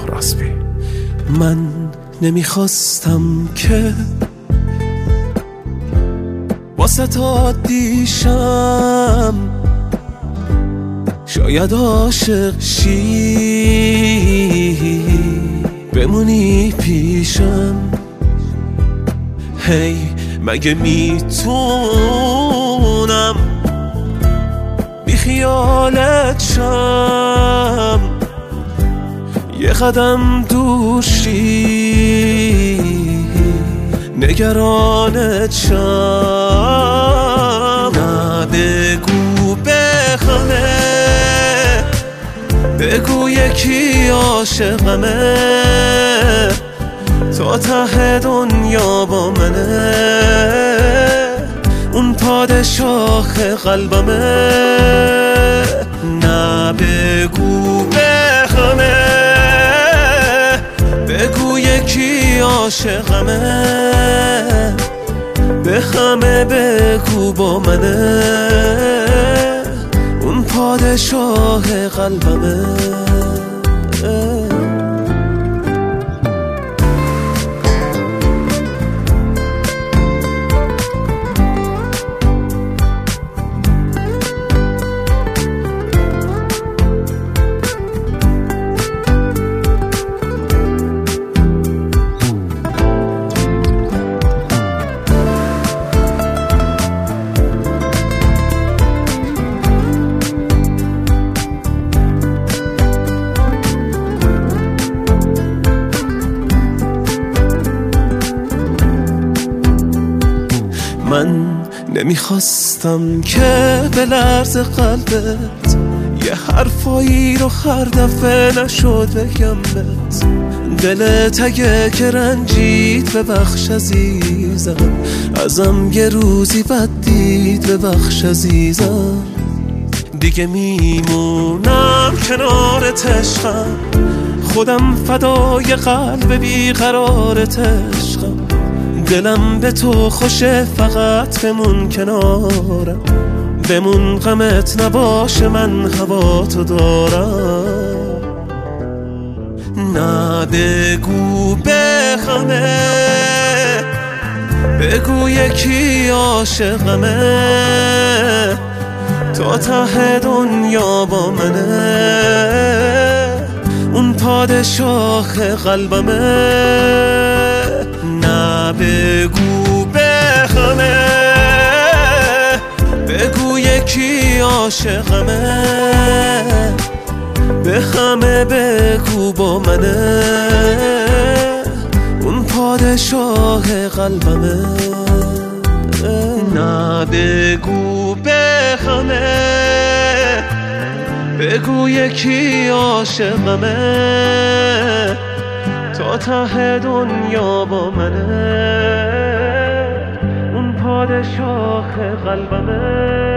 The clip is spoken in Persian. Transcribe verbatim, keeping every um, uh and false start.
راسبی. من نمیخواستم که واسه تا دیشم، شاید عاشق شی بمونی پیشم. هی مگه میتونم بی خیالت شم، یه قدم دوشی نگرانت شم. نه بگو بخمه، بگو یکی عاشقمه، تا ته دنیا با منه، اون پادشاه قلبمه. نه بگو بخمه، بگو یکی عاشقمه، بخمه بگو با منه، اون پادشاه قلبمه. من نمیخواستم که به لرز قلبت یه حرفایی رو هر دفعه نشد بگم بهت. دلت اگه که رنجید ببخش عزیزم، ازم یه روزی بد دید ببخش عزیزم. دیگه میمونم کنارت عشقم، خودم فدای قلب بیقرارت عشقم. دلم به تو خوشه فقط بمون کنارم، بمون غمت نباشه من هوا تو دارم. نه بگو بخمه، بگو یکی عاشقمه، تا ته دنیا با منه، اون پادشاه قلبمه. نه بگو بخمه، بگو یکی عاشقمه، بخمه بگو با منه، اون پادشاه قلبمه. نه بگو بخمه، بگو یکی عاشقمه، تا ته دنیا با منه، اون پادشاه قلبمه.